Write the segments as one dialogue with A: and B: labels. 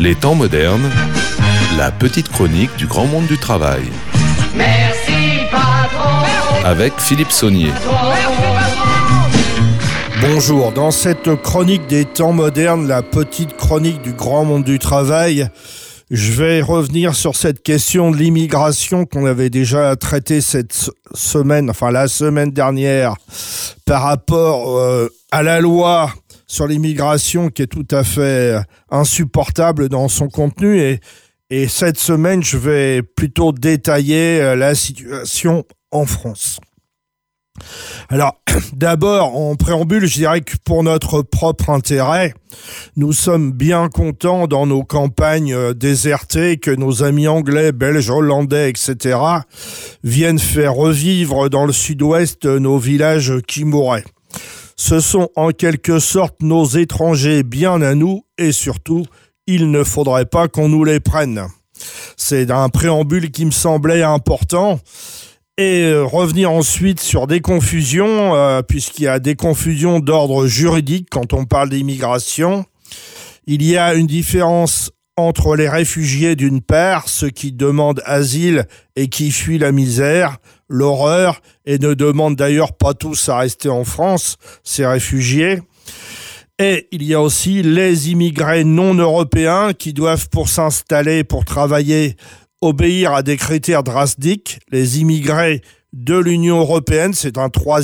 A: Les temps modernes, la petite chronique du grand monde du travail.
B: Merci patron.
A: Avec Philippe Saunier.
C: Bonjour, dans cette chronique des temps modernes, la petite chronique du grand monde du travail, je vais revenir sur cette question de l'immigration qu'on avait déjà traitée cette semaine, la semaine dernière, par rapport à la loi sur l'immigration qui est tout à fait insupportable dans son contenu. Et cette semaine, je vais plutôt détailler la situation en France. Alors, d'abord, en préambule, je dirais que pour notre propre intérêt, nous sommes bien contents dans nos campagnes désertées que nos amis anglais, belges, hollandais, etc. viennent faire revivre dans le sud-ouest nos villages qui mouraient. Ce sont en quelque sorte nos étrangers bien à nous et surtout, il ne faudrait pas qu'on nous les prenne. C'est un préambule qui me semblait important. Et revenir ensuite sur des confusions, puisqu'il y a des confusions d'ordre juridique quand on parle d'immigration. Il y a une différence entre les réfugiés d'une part, ceux qui demandent asile et qui fuient la misère, l'horreur, et ne demandent d'ailleurs pas tous à rester en France, ces réfugiés. Et il y a aussi les immigrés non européens qui doivent, pour s'installer, pour travailler, obéir à des critères drastiques. Les immigrés de l'Union européenne, c'est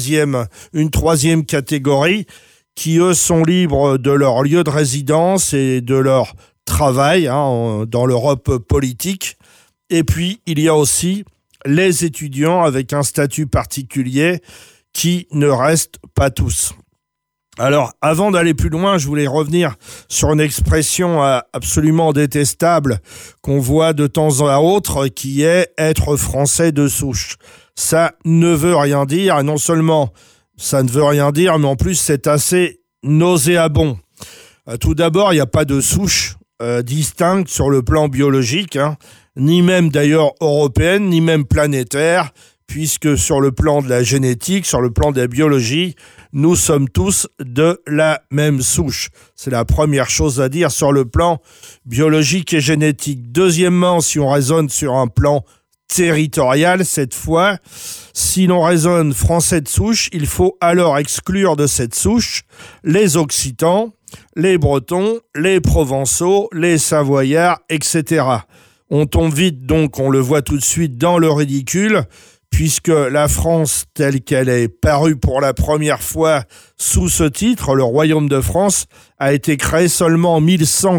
C: une troisième catégorie, qui eux sont libres de leur lieu de résidence et de leur travail dans l'Europe politique. Et puis, il y a aussi les étudiants avec un statut particulier qui ne restent pas tous. Alors, avant d'aller plus loin, je voulais revenir sur une expression absolument détestable qu'on voit de temps à autre, qui est « être français de souche ». Ça ne veut rien dire, et non seulement ça ne veut rien dire, mais en plus c'est assez nauséabond. Tout d'abord, il n'y a pas de souche distincte sur le plan biologique, ni même d'ailleurs européenne, ni même planétaire, puisque sur le plan de la génétique, sur le plan de la biologie, nous sommes tous de la même souche. C'est la première chose à dire sur le plan biologique et génétique. Deuxièmement, si on raisonne sur un plan territorial, cette fois, si l'on raisonne français de souche, il faut alors exclure de cette souche les Occitans, les Bretons, les Provençaux, les Savoyards, etc. On tombe vite, donc, on le voit tout de suite, dans le ridicule, puisque la France, telle qu'elle est parue pour la première fois sous ce titre, le Royaume de France, a été créé seulement en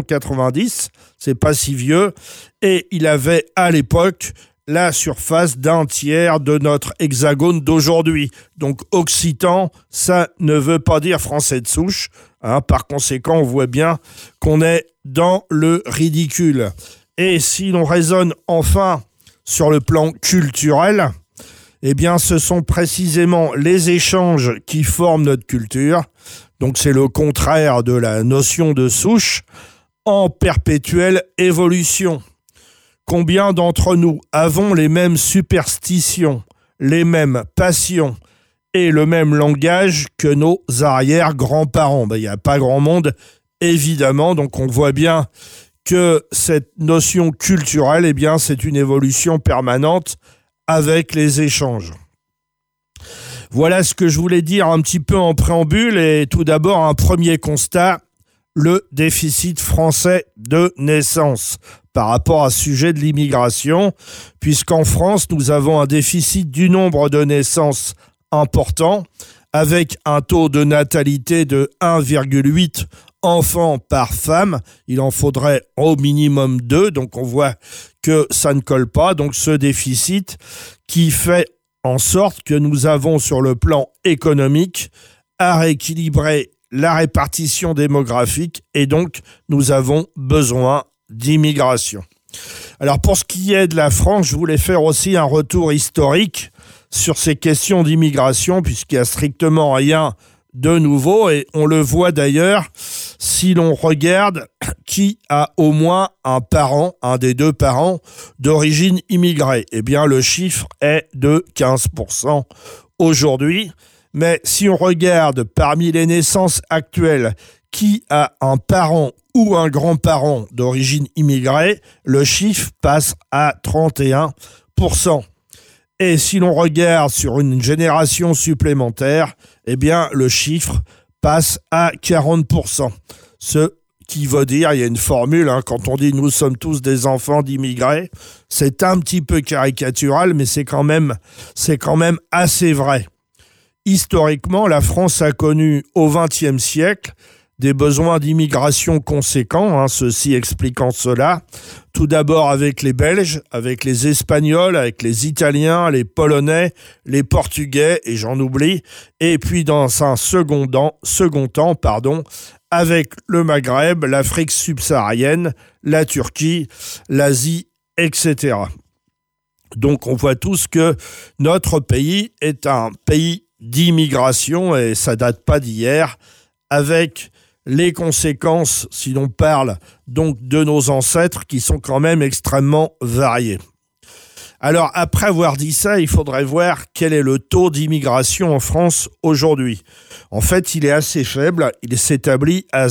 C: 1190, c'est pas si vieux, et il avait à l'époque la surface d'un tiers de notre hexagone d'aujourd'hui. Donc occitan, ça ne veut pas dire français de souche, par conséquent, on voit bien qu'on est dans le ridicule. Et si l'on raisonne enfin sur le plan culturel, eh bien, ce sont précisément les échanges qui forment notre culture. Donc, c'est le contraire de la notion de souche en perpétuelle évolution. Combien d'entre nous avons les mêmes superstitions, les mêmes passions et le même langage que nos arrière-grands-parents? Il n'y a pas grand monde, évidemment. Donc, on voit bien que cette notion culturelle, eh bien, c'est une évolution permanente avec les échanges. Voilà ce que je voulais dire un petit peu en préambule. Et tout d'abord, un premier constat, le déficit français de naissance par rapport à ce sujet de l'immigration, puisqu'en France, nous avons un déficit du nombre de naissances important, avec un taux de natalité de 1,8 enfants par femme. Il en faudrait au minimum 2, donc on voit que ça ne colle pas. Donc ce déficit qui fait en sorte que nous avons sur le plan économique à rééquilibrer la répartition démographique et donc nous avons besoin d'immigration. Alors pour ce qui est de la France, je voulais faire aussi un retour historique sur ces questions d'immigration puisqu'il n'y a strictement rien de nouveau et on le voit d'ailleurs si l'on regarde qui a au moins un des deux parents d'origine immigrée. Eh bien le chiffre est de 15% aujourd'hui. Mais si on regarde parmi les naissances actuelles, qui a un parent ou un grand-parent d'origine immigrée, le chiffre passe à 31%. Et si l'on regarde sur une génération supplémentaire, eh bien, le chiffre passe à 40%. Ce qui veut dire, il y a une formule, quand on dit « nous sommes tous des enfants d'immigrés », c'est un petit peu caricatural, mais c'est quand même assez vrai. Historiquement, la France a connu au XXe siècle des besoins d'immigration conséquents, ceci expliquant cela. Tout d'abord avec les Belges, avec les Espagnols, avec les Italiens, les Polonais, les Portugais, et j'en oublie. Et puis dans un second temps, avec le Maghreb, l'Afrique subsaharienne, la Turquie, l'Asie, etc. Donc on voit tous que notre pays est un pays d'immigration, et ça date pas d'hier, avec les conséquences, si l'on parle donc de nos ancêtres, qui sont quand même extrêmement variées. Alors, après avoir dit ça, il faudrait voir quel est le taux d'immigration en France aujourd'hui. En fait, il est assez faible, il s'établit à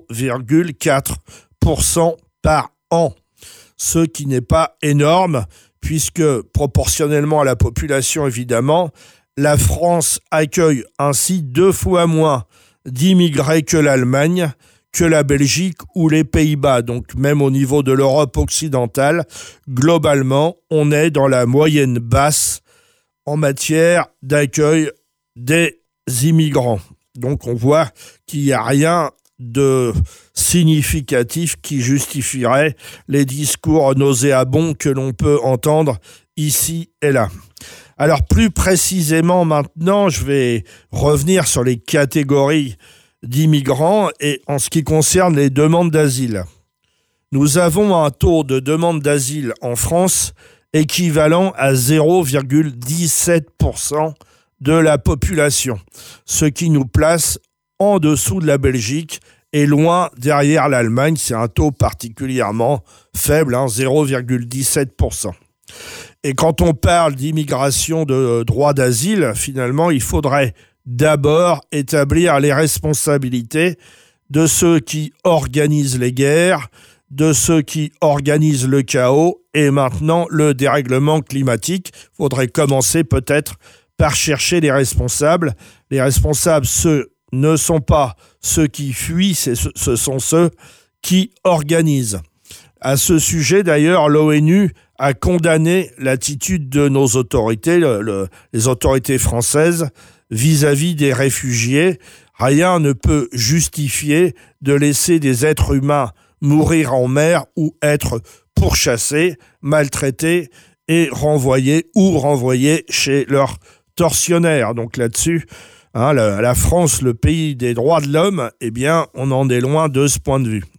C: 0,4% par an, ce qui n'est pas énorme, puisque proportionnellement à la population, évidemment, la France accueille ainsi 2 fois moins d'immigrés que l'Allemagne, que la Belgique ou les Pays-Bas. Donc même au niveau de l'Europe occidentale, globalement, on est dans la moyenne basse en matière d'accueil des immigrants. Donc on voit qu'il n'y a rien de significatif qui justifierait les discours nauséabonds que l'on peut entendre ici et là. Alors plus précisément maintenant, je vais revenir sur les catégories d'immigrants et en ce qui concerne les demandes d'asile. Nous avons un taux de demande d'asile en France équivalent à 0,17% de la population, ce qui nous place en dessous de la Belgique et loin derrière l'Allemagne. C'est un taux particulièrement faible, 0,17%. Et quand on parle d'immigration de droit d'asile, finalement, il faudrait d'abord établir les responsabilités de ceux qui organisent les guerres, de ceux qui organisent le chaos et maintenant le dérèglement climatique. Il faudrait commencer peut-être par chercher les responsables. Les responsables, ce ne sont pas ceux qui fuient, ce sont ceux qui organisent. À ce sujet, d'ailleurs, l'ONU a condamné l'attitude de nos autorités, les autorités françaises, vis-à-vis des réfugiés. Rien ne peut justifier de laisser des êtres humains mourir en mer ou être pourchassés, maltraités et renvoyés chez leurs tortionnaires. Donc là-dessus, la France, le pays des droits de l'homme, eh bien, on en est loin de ce point de vue.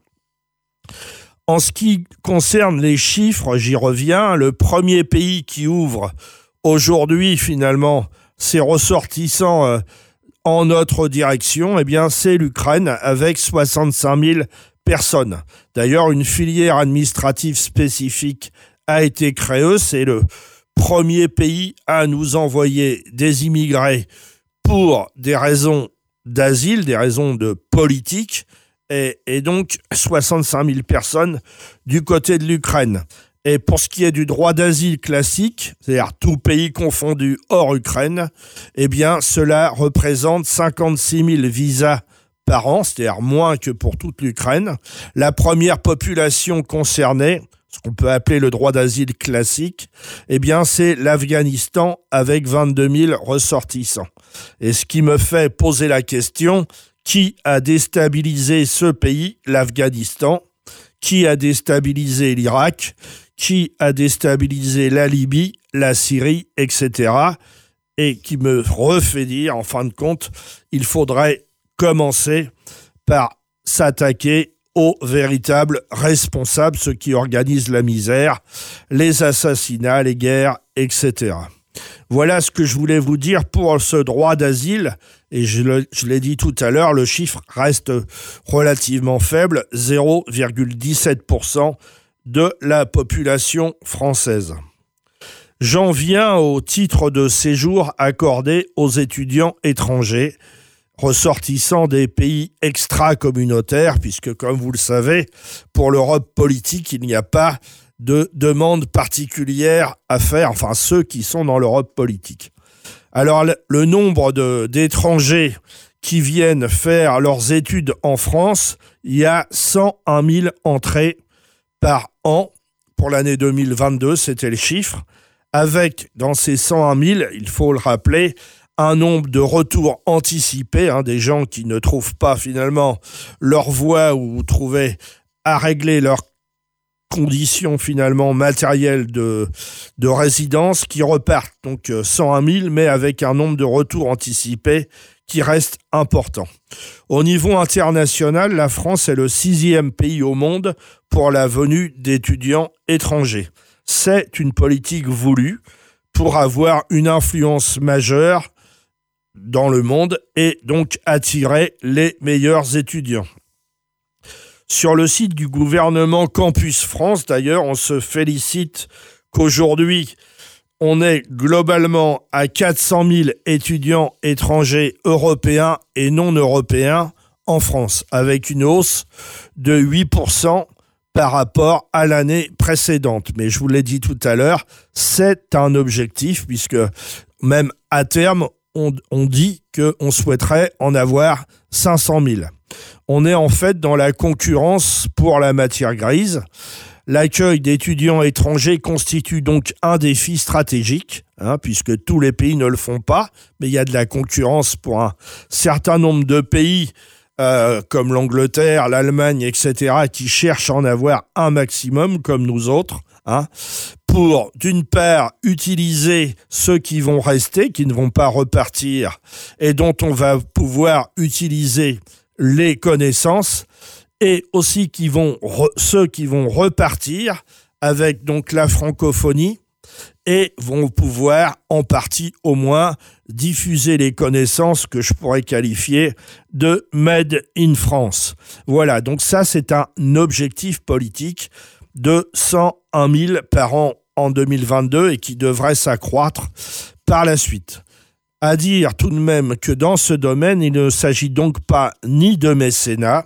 C: En ce qui concerne les chiffres, j'y reviens. Le premier pays qui ouvre aujourd'hui, finalement, ses ressortissants en notre direction, eh bien, c'est l'Ukraine avec 65 000 personnes. D'ailleurs, une filière administrative spécifique a été créée. C'est le premier pays à nous envoyer des immigrés pour des raisons d'asile, des raisons de politique, et donc 65 000 personnes du côté de l'Ukraine. Et pour ce qui est du droit d'asile classique, c'est-à-dire tout pays confondu hors Ukraine, eh bien cela représente 56 000 visas par an, c'est-à-dire moins que pour toute l'Ukraine. La première population concernée, ce qu'on peut appeler le droit d'asile classique, eh bien c'est l'Afghanistan avec 22 000 ressortissants. Et ce qui me fait poser la question, qui a déstabilisé ce pays, l'Afghanistan? Qui a déstabilisé l'Irak? Qui a déstabilisé la Libye, la Syrie, etc. Et qui me refait dire, en fin de compte, il faudrait commencer par s'attaquer aux véritables responsables, ceux qui organisent la misère, les assassinats, les guerres, etc. Voilà ce que je voulais vous dire pour ce droit d'asile. Et je l'ai dit tout à l'heure, le chiffre reste relativement faible, 0,17% de la population française. J'en viens au titre de séjour accordé aux étudiants étrangers. ressortissants des pays extra-communautaires, puisque, comme vous le savez, pour l'Europe politique, il n'y a pas de demande particulière à faire, enfin ceux qui sont dans l'Europe politique. Alors, le nombre d'étrangers qui viennent faire leurs études en France, il y a 101 000 entrées par an. Pour l'année 2022, c'était le chiffre. Avec, dans ces 101 000, il faut le rappeler, un nombre de retours anticipés, des gens qui ne trouvent pas finalement leur voie ou trouver à régler leurs conditions finalement matérielles de résidence, qui repartent. Donc 101 000, mais avec un nombre de retours anticipés qui reste important. Au niveau international, la France est le 6e pays au monde pour la venue d'étudiants étrangers. C'est une politique voulue pour avoir une influence majeure dans le monde et donc attirer les meilleurs étudiants. Sur le site du gouvernement Campus France, d'ailleurs, on se félicite qu'aujourd'hui, on est globalement à 400 000 étudiants étrangers européens et non européens en France, avec une hausse de 8% par rapport à l'année précédente. Mais je vous l'ai dit tout à l'heure, c'est un objectif, puisque même à terme, on dit qu'on souhaiterait en avoir 500 000. On est en fait dans la concurrence pour la matière grise. L'accueil d'étudiants étrangers constitue donc un défi stratégique, puisque tous les pays ne le font pas, mais il y a de la concurrence pour un certain nombre de pays, comme l'Angleterre, l'Allemagne, etc., qui cherchent à en avoir un maximum, comme nous autres, pour, d'une part, utiliser ceux qui vont rester, qui ne vont pas repartir, et dont on va pouvoir utiliser les connaissances, et aussi ceux qui vont repartir avec donc la francophonie et vont pouvoir, en partie au moins, diffuser les connaissances que je pourrais qualifier de Made in France. Voilà, donc ça c'est un objectif politique de 101 000 par an en 2022 et qui devrait s'accroître par la suite. À dire tout de même que dans ce domaine, il ne s'agit donc pas ni de mécénat,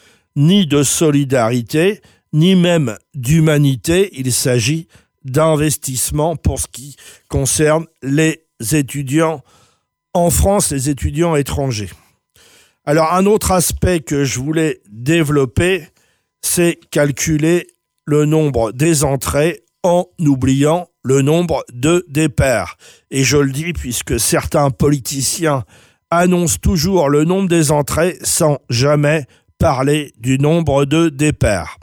C: ni de solidarité, ni même d'humanité. Il s'agit d'investissement pour ce qui concerne les étudiants en France, les étudiants étrangers. Alors, un autre aspect que je voulais développer, c'est calculer le nombre des entrées en oubliant le nombre de départs. Et je le dis puisque certains politiciens annoncent toujours le nombre des entrées sans jamais parler du nombre de départs.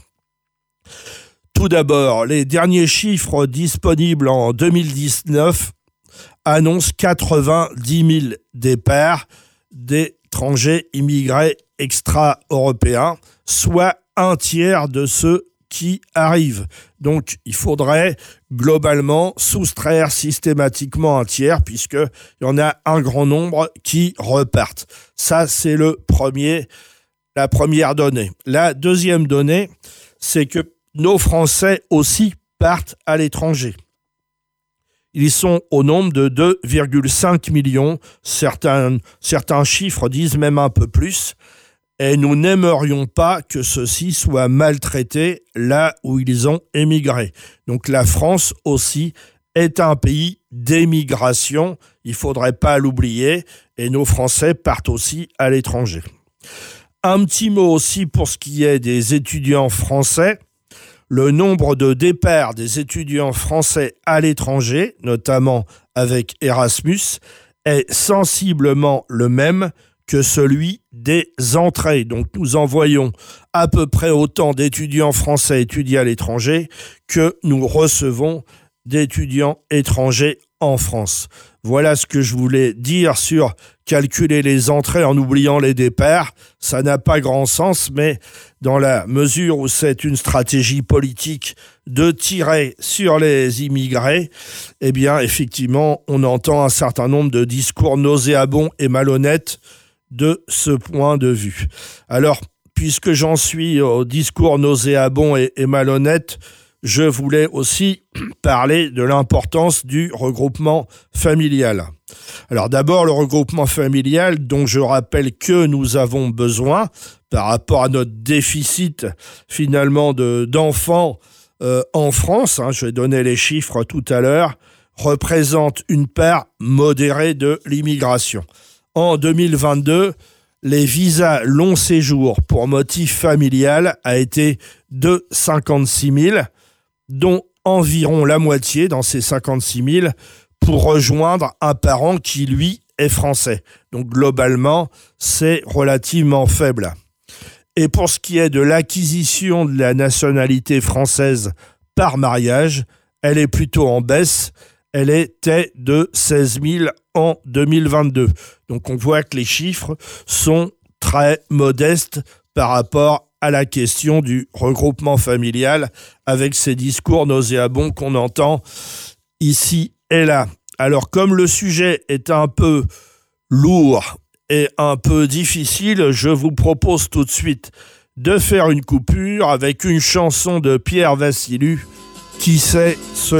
C: Tout d'abord, les derniers chiffres disponibles en 2019 annoncent 90 000 départs d'étrangers immigrés extra-européens, soit un tiers de ceux qui arrivent. Donc, il faudrait globalement soustraire systématiquement un tiers, puisqu'il y en a un grand nombre qui repartent. Ça, c'est la première donnée. La deuxième donnée, c'est que nos Français aussi partent à l'étranger. Ils sont au nombre de 2,5 millions. Certains chiffres disent même un peu plus. Et nous n'aimerions pas que ceux-ci soient maltraités là où ils ont émigré. Donc la France aussi est un pays d'émigration. Il ne faudrait pas l'oublier. Et nos Français partent aussi à l'étranger. Un petit mot aussi pour ce qui est des étudiants français. Le nombre de départs des étudiants français à l'étranger, notamment avec Erasmus, est sensiblement le même que celui des entrées. Donc nous envoyons à peu près autant d'étudiants français étudier à l'étranger que nous recevons d'étudiants étrangers en France. Voilà ce que je voulais dire sur calculer les entrées en oubliant les départs. Ça n'a pas grand sens, mais dans la mesure où c'est une stratégie politique de tirer sur les immigrés, eh bien, effectivement, on entend un certain nombre de discours nauséabonds et malhonnêtes de ce point de vue. Alors, puisque j'en suis au discours nauséabond et malhonnête, je voulais aussi parler de l'importance du regroupement familial. Alors d'abord, le regroupement familial, dont je rappelle que nous avons besoin par rapport à notre déficit finalement d'enfants en France, je vais donner les chiffres tout à l'heure, représente une part modérée de l'immigration. En 2022, les visas long séjour pour motif familial a été de 56 000, dont environ la moitié dans ces 56 000 pour rejoindre un parent qui, lui, est français. Donc globalement, c'est relativement faible. Et pour ce qui est de l'acquisition de la nationalité française par mariage, elle est plutôt en baisse. Elle était de 16 000 en 2022. Donc on voit que les chiffres sont très modestes par rapport à la question du regroupement familial avec ces discours nauséabonds qu'on entend ici et là. Alors comme le sujet est un peu lourd et un peu difficile, je vous propose tout de suite de faire une coupure avec une chanson de Pierre Vassilou. Qui c'est celui-là ?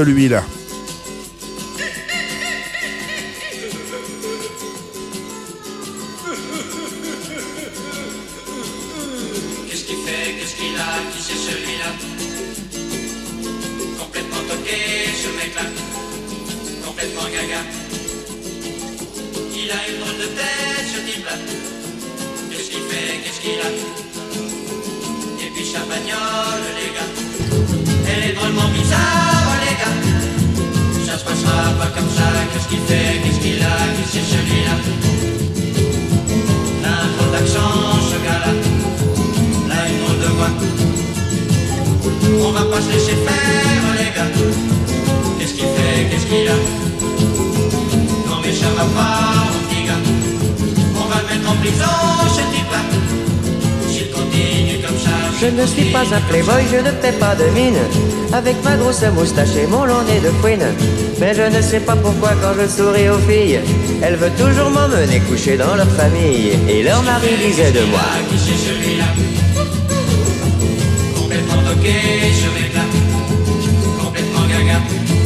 D: Qu'est-ce qu'il fait, qu'est-ce qu'il a, qui c'est celui-là? Complètement toqué ce mec-là, complètement gaga. Il a une drôle de tête ce type-là. Qu'est-ce qu'il fait, qu'est-ce qu'il a? Et puis sa bagnole les gars, elle est drôlement bizarre les gars. Ça se passera pas comme ça. Qu'est-ce qu'il fait, qu'est-ce qu'il a, qui c'est celui-là? Là un drôle d'accent ce gars-là, là une drôle de voix. On va pas se laisser faire les gars. Qu'est-ce qu'il fait, qu'est-ce qu'il a? Non mais ça va pas mon petit gars. On va le mettre en prison ce type-là. S'il continue comme ça.
E: Je ne suis pas un playboy, je ne fais pas de mine, avec ma grosse moustache et mon long nez de fouine. Mais je ne sais pas pourquoi quand je souris aux filles, elles veulent toujours m'emmener coucher dans leur famille. Et leur mari disait de moi:
D: qui c'est celui-là? Complètement toqué ce mec-là, complètement gaga.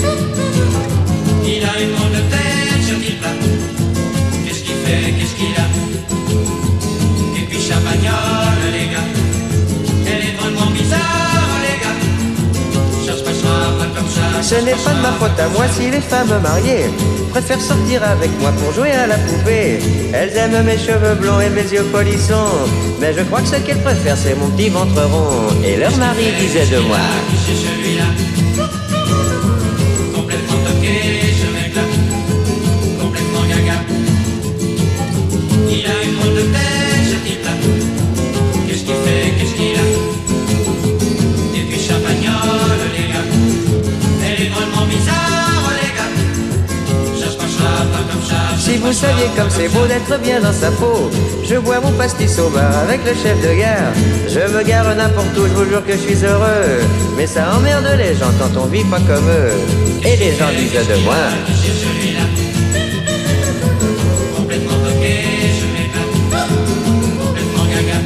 D: Il a une drôle de tête ce type-là. Qu'est-ce qu'il fait, qu'est-ce qu'il a? Et puis sa bagnole les gars, elle est drôlement bizarre les gars. Ça se passera pas comme ça.
E: Ce n'est pas de ma faute à moi si les femmes mariées préfèrent sortir avec moi pour jouer à la poupée. Elles aiment mes cheveux blonds et mes yeux polissons, mais je crois que ce qu'elles préfèrent c'est mon petit ventre rond. Et leur mari disait de moi:
D: qui c'est celui-là? Complètement toqué ce mec-là, complètement gaga. Il a une drôle de tête ce type-là. Qu'est-ce qu'il fait, qu'est-ce qu'il a? Et puis sa bagnole les gars, elle est drôlement bizarre les gars. Ça se passera pas comme ça.
E: Si vous saviez comme c'est beau d'être bien dans sa peau, je bois mon pastis au bar avec le chef de gare. Je me gare n'importe où, je vous jure que je suis heureux. Mais ça emmerde les gens quand on vit pas comme eux. Et les gens disent de moi:
D: qui c'est celui-là? Complètement toqué ce mec-là, complètement gaga.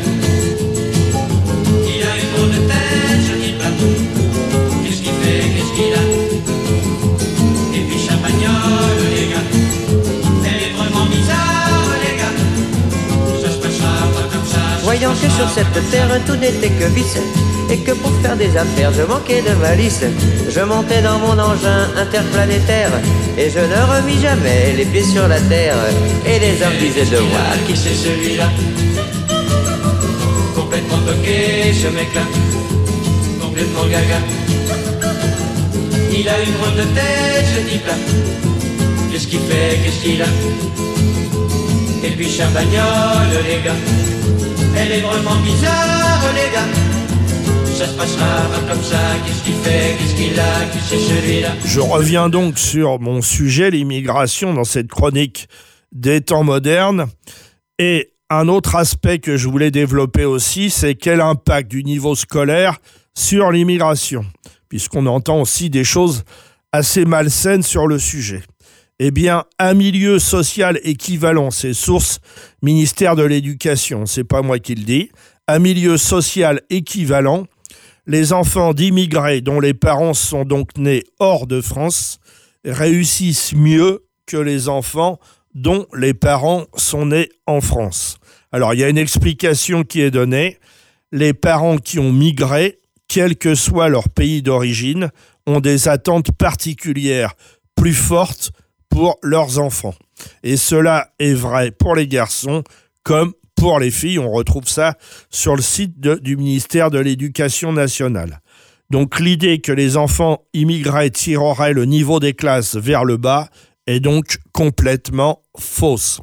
D: Il a une drôle de tête ce type-là. Qu'est-ce qu'il fait, qu'est-ce qu'il a? Et puis sa bagnole les gars, elle est vraiment bizarre les gars. Ça se passera pas comme ça.
E: Voyant que sur cette terre tout n'était que vice, et que pour faire des affaires je manquais de malice, je montais dans mon engin interplanétaire, et je ne remis jamais les pieds sur la terre. Et les hommes disaient de moi:
D: qui c'est celui-là? Complètement toqué ce mec-là, complètement gaga. Il a une drôle de tête ce type-là. Qu'est-ce qu'il fait, qu'est-ce qu'il a? Et puis sa bagnole les gars, elle est drôlement bizarre les gars. Ça se passera pas comme ça. Qu'est-ce qu'il fait, qu'est-ce qu'il a, qui c'est celui-là?
C: Je reviens donc sur mon sujet, l'immigration, dans cette chronique des temps modernes. Et un autre aspect que je voulais développer aussi, c'est quel impact du niveau scolaire sur l'immigration, puisqu'on entend aussi des choses assez malsaines sur le sujet. Eh bien, un milieu social équivalent, c'est source ministère de l'Éducation, c'est pas moi qui le dis, un milieu social équivalent, Les enfants d'immigrés dont les parents sont donc nés hors de France réussissent mieux que les enfants dont les parents sont nés en France. Alors, il y a une explication qui est donnée. Les parents qui ont migré, quel que soit leur pays d'origine, ont des attentes particulières plus fortes pour leurs enfants. Et cela est vrai pour les garçons comme pour les filles. On retrouve ça sur le site du ministère de l'Éducation nationale. Donc l'idée que les enfants immigrés tireraient le niveau des classes vers le bas est donc complètement fausse.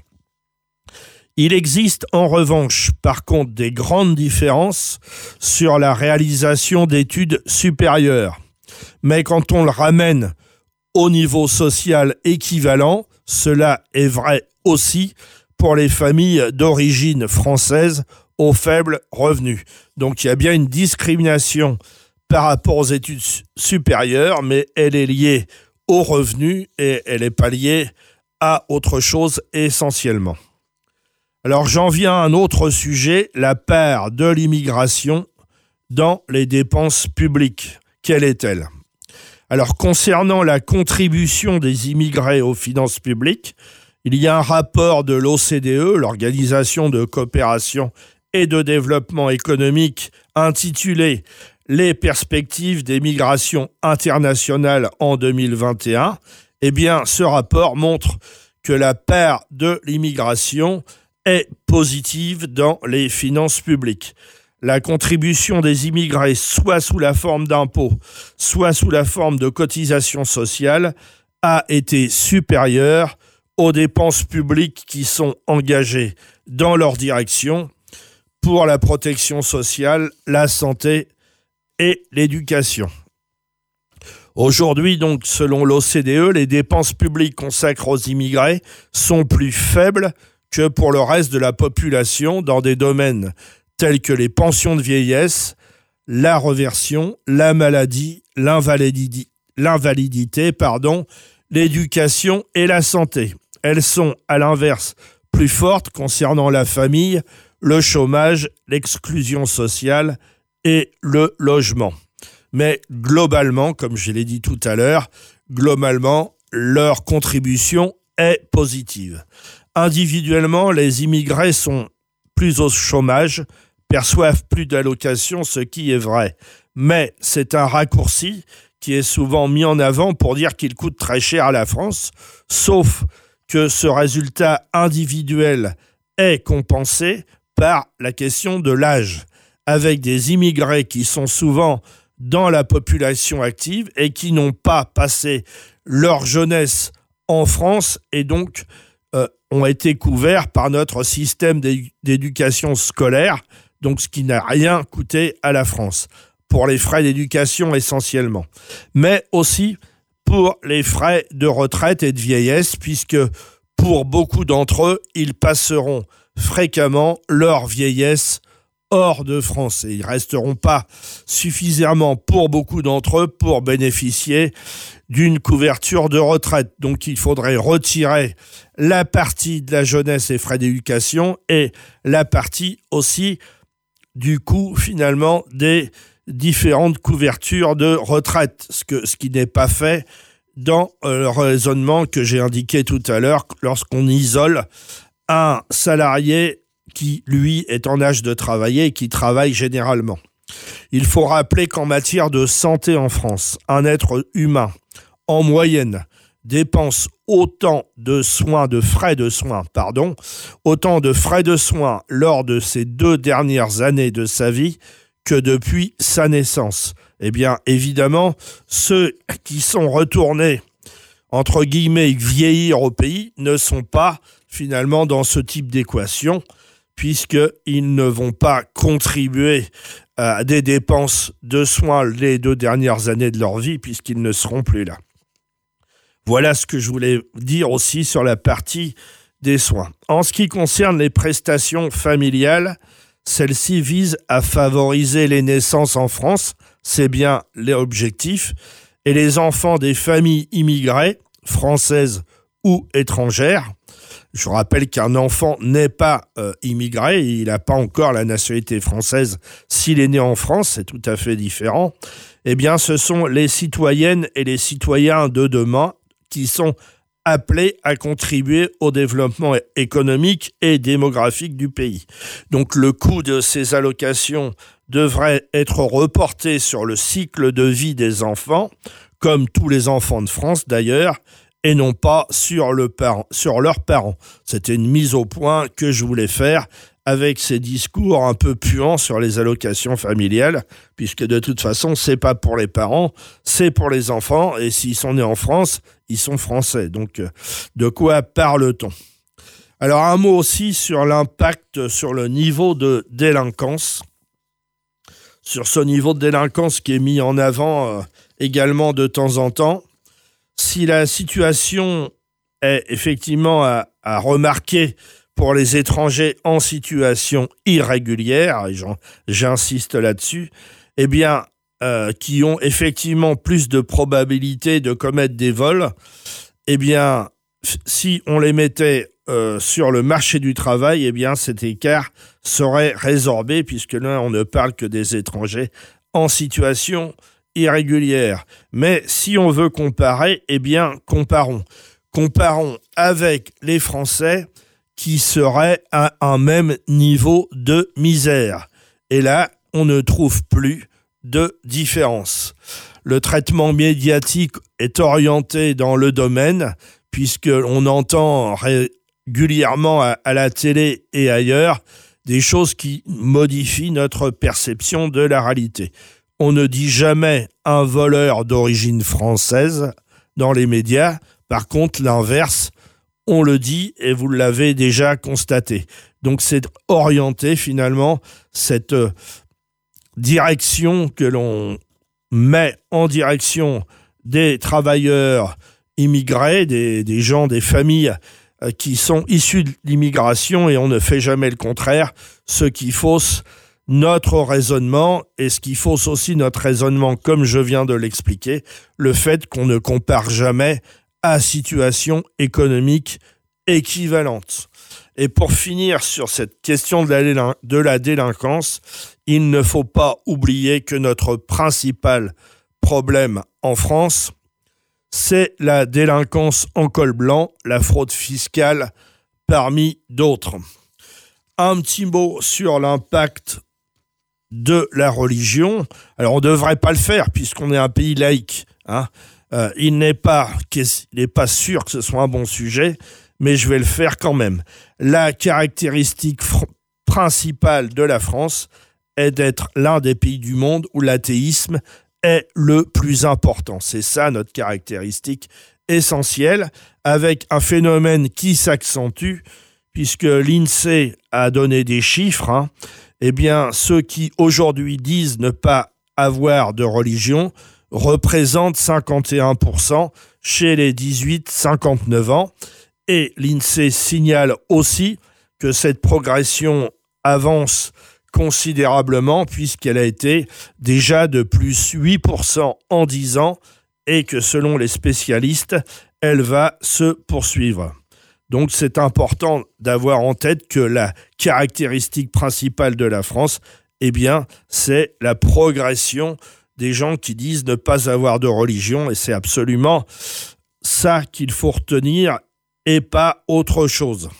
C: Il existe en revanche, par contre, des grandes différences sur la réalisation d'études supérieures. Mais quand on le ramène au niveau social équivalent, cela est vrai aussi pour les familles d'origine française aux faibles revenus. Donc il y a bien une discrimination par rapport aux études supérieures, mais elle est liée aux revenus et elle n'est pas liée à autre chose essentiellement. Alors j'en viens à un autre sujet, la part de l'immigration dans les dépenses publiques. Quelle est-elle ? Alors concernant la contribution des immigrés aux finances publiques, il y a un rapport de l'OCDE, l'Organisation de coopération et de développement économique, intitulé « Les perspectives des migrations internationales en 2021 ». Eh bien, ce rapport montre que la part de l'immigration est positive dans les finances publiques. La contribution des immigrés, soit sous la forme d'impôts, soit sous la forme de cotisations sociales, a été supérieure aux dépenses publiques qui sont engagées dans leur direction pour la protection sociale, la santé et l'éducation. Aujourd'hui, donc, selon l'OCDE, les dépenses publiques consacrées aux immigrés sont plus faibles que pour le reste de la population dans des domaines tels que les pensions de vieillesse, la réversion, la maladie, l'invalidité, l'éducation et la santé. Elles sont, à l'inverse, plus fortes concernant la famille, le chômage, l'exclusion sociale et le logement. Mais globalement, comme je l'ai dit tout à l'heure, leur contribution est positive. Individuellement, les immigrés sont plus au chômage, perçoivent plus d'allocations, ce qui est vrai. Mais c'est un raccourci qui est souvent mis en avant pour dire qu'il coûte très cher à la France, sauf que ce résultat individuel est compensé par la question de l'âge, avec des immigrés qui sont souvent dans la population active et qui n'ont pas passé leur jeunesse en France et donc ont été couverts par notre système d'éducation scolaire, donc ce qui n'a rien coûté à la France, pour les frais d'éducation essentiellement, mais aussi pour les frais de retraite et de vieillesse, puisque pour beaucoup d'entre eux, ils passeront fréquemment leur vieillesse hors de France et ils ne resteront pas suffisamment pour beaucoup d'entre eux pour bénéficier d'une couverture de retraite. Donc il faudrait retirer la partie de la jeunesse et frais d'éducation et la partie aussi du coût finalement des différentes couvertures de retraite, ce qui n'est pas fait dans le raisonnement que j'ai indiqué tout à l'heure lorsqu'on isole un salarié qui, lui, est en âge de travailler et qui travaille généralement. Il faut rappeler qu'en matière de santé en France, un être humain, en moyenne, dépense autant de frais de soins lors de ces 2 dernières années de sa vie que depuis sa naissance. Eh bien, évidemment, ceux qui sont retournés, entre guillemets, vieillir au pays, ne sont pas finalement dans ce type d'équation, puisqu'ils ne vont pas contribuer à des dépenses de soins les 2 dernières années de leur vie, puisqu'ils ne seront plus là. Voilà ce que je voulais dire aussi sur la partie des soins. En ce qui concerne les prestations familiales, celles-ci visent à favoriser les naissances en France, c'est bien l'objectif, et les enfants des familles immigrées, françaises ou étrangères, Je rappelle qu'un enfant n'est pas immigré, il n'a pas encore la nationalité française s'il est né en France, c'est tout à fait différent. Eh bien, ce sont les citoyennes et les citoyens de demain qui sont appelés à contribuer au développement économique et démographique du pays. Donc, le coût de ces allocations devrait être reporté sur le cycle de vie des enfants, comme tous les enfants de France d'ailleurs, et non pas sur leurs parents. C'était une mise au point que je voulais faire avec ces discours un peu puants sur les allocations familiales, puisque de toute façon, c'est pas pour les parents, c'est pour les enfants, et s'ils sont nés en France, ils sont français. Donc, de quoi parle-t-on ? Alors, un mot aussi sur l'impact sur le niveau de délinquance, sur ce niveau de délinquance qui est mis en avant également de temps en temps. Si la situation est effectivement à remarquer pour les étrangers en situation irrégulière, et j'insiste là-dessus, eh bien, qui ont effectivement plus de probabilité de commettre des vols, eh bien, si on les mettait sur le marché du travail, eh bien, cet écart serait résorbé, puisque là, on ne parle que des étrangers en situation irrégulière. Mais si on veut comparer, eh bien, comparons. Comparons avec les Français qui seraient à un même niveau de misère. Et là, on ne trouve plus de différence. Le traitement médiatique est orienté dans le domaine, puisqu'on entend régulièrement à la télé et ailleurs des choses qui modifient notre perception de la réalité. On ne dit jamais un voleur d'origine française dans les médias. Par contre, l'inverse, on le dit et vous l'avez déjà constaté. Donc, c'est orienté finalement cette direction que l'on met en direction des travailleurs immigrés, des gens, des familles qui sont issus de l'immigration, et on ne fait jamais le contraire, ce qui fausse notre raisonnement, et ce qui fausse aussi notre raisonnement, comme je viens de l'expliquer, le fait qu'on ne compare jamais à situation économique équivalente. Et pour finir sur cette question de la délinquance, il ne faut pas oublier que notre principal problème en France, c'est la délinquance en col blanc, la fraude fiscale parmi d'autres. Un petit mot sur l'impact de la religion. Alors, on ne devrait pas le faire puisqu'on est un pays laïque. Il n'est pas sûr que ce soit un bon sujet, mais je vais le faire quand même. La caractéristique principale de la France est d'être l'un des pays du monde où l'athéisme est le plus important. C'est ça notre caractéristique essentielle, avec un phénomène qui s'accentue, puisque l'INSEE a donné des chiffres. Eh bien, ceux qui aujourd'hui disent ne pas avoir de religion représentent 51% chez les 18-59 ans. Et l'INSEE signale aussi que cette progression avance considérablement, puisqu'elle a été déjà de plus 8% en 10 ans, et que selon les spécialistes, elle va se poursuivre. Donc c'est important d'avoir en tête que la caractéristique principale de la France, eh bien, c'est la progression des gens qui disent ne pas avoir de religion, et c'est absolument ça qu'il faut retenir et pas autre chose.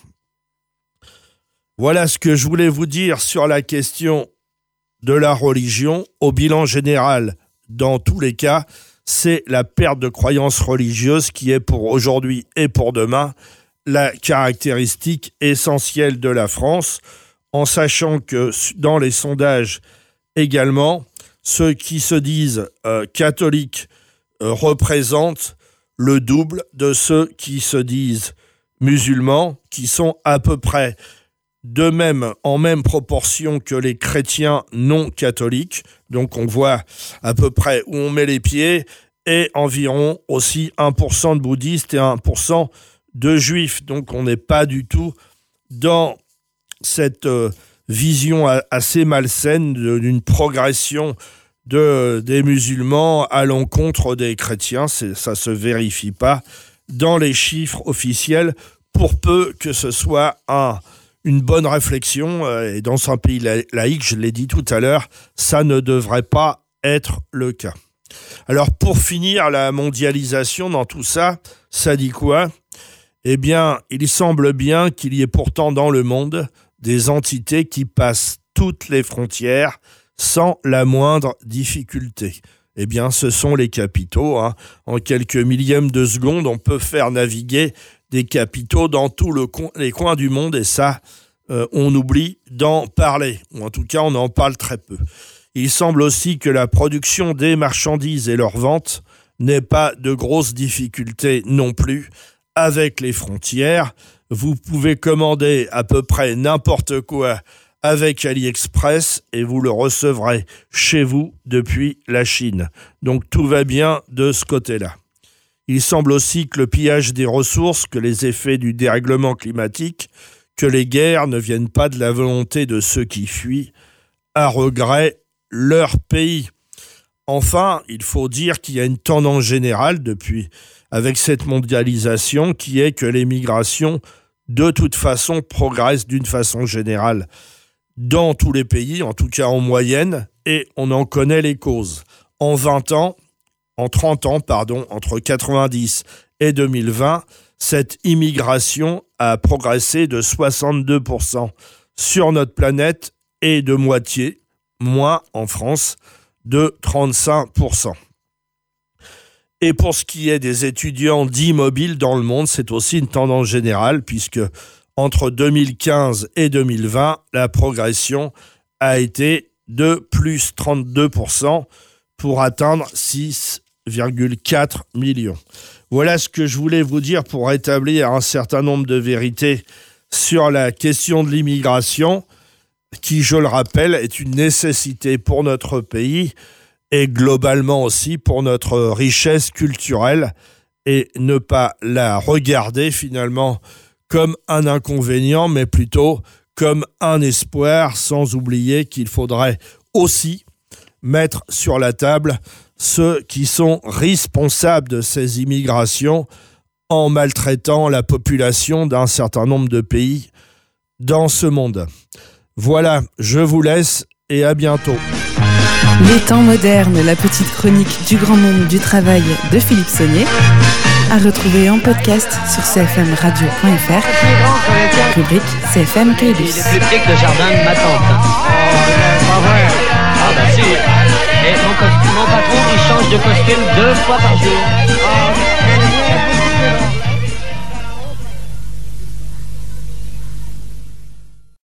C: Voilà ce que je voulais vous dire sur la question de la religion. Au bilan général, dans tous les cas, c'est la perte de croyances religieuses qui est pour aujourd'hui et pour demain la caractéristique essentielle de la France, en sachant que dans les sondages également, ceux qui se disent catholiques représentent le double de ceux qui se disent musulmans, qui sont à peu près en même proportion que les chrétiens non catholiques. Donc on voit à peu près où on met les pieds, et environ aussi 1% de bouddhistes et 1% de juifs. Donc on n'est pas du tout dans cette vision assez malsaine d'une progression des musulmans à l'encontre des chrétiens. Ça ne se vérifie pas dans les chiffres officiels pour peu que ce soit une bonne réflexion. Et dans un pays laïque, je l'ai dit tout à l'heure, ça ne devrait pas être le cas. Alors pour finir, la mondialisation dans tout ça, ça dit quoi ? Eh bien, il semble bien qu'il y ait pourtant dans le monde des entités qui passent toutes les frontières sans la moindre difficulté. Eh bien, ce sont les capitaux. En quelques millièmes de seconde, on peut faire naviguer des capitaux dans tous les coins du monde et ça, on oublie d'en parler. Ou en tout cas, on en parle très peu. Il semble aussi que la production des marchandises et leur vente n'ait pas de grosses difficultés non plus avec les frontières. Vous pouvez commander à peu près n'importe quoi avec AliExpress et vous le recevrez chez vous depuis la Chine. Donc tout va bien de ce côté-là. Il semble aussi que le pillage des ressources, que les effets du dérèglement climatique, que les guerres ne viennent pas de la volonté de ceux qui fuient à regret leur pays. Enfin, il faut dire qu'il y a une tendance générale avec cette mondialisation qui est que les migrations, de toute façon, progressent d'une façon générale dans tous les pays, en tout cas en moyenne, et on en connaît les causes. En 30 ans, entre 90 et 2020, cette immigration a progressé de 62% sur notre planète et de moitié, moins en France, de 35%. Et pour ce qui est des étudiants dits mobiles dans le monde, c'est aussi une tendance générale, puisque entre 2015 et 2020, la progression a été de plus 32% pour atteindre 6,4 millions. Voilà ce que je voulais vous dire pour établir un certain nombre de vérités sur la question de l'immigration, qui, je le rappelle, est une nécessité pour notre pays et globalement aussi pour notre richesse culturelle, et ne pas la regarder finalement comme un inconvénient, mais plutôt comme un espoir, sans oublier qu'il faudrait aussi mettre sur la table ceux qui sont responsables de ces immigrations en maltraitant la population d'un certain nombre de pays dans ce monde. Voilà, je vous laisse et à bientôt.
F: Les temps modernes, la petite chronique du grand monde du travail de Philippe Saunier, à retrouver en podcast sur cfmradio.fr, rubrique CFM Caylus.
B: Il est plus petit que le jardin de ma tante. Pas vrai. Ah bah si. Et mon patron, il change de costume 2 fois par jour.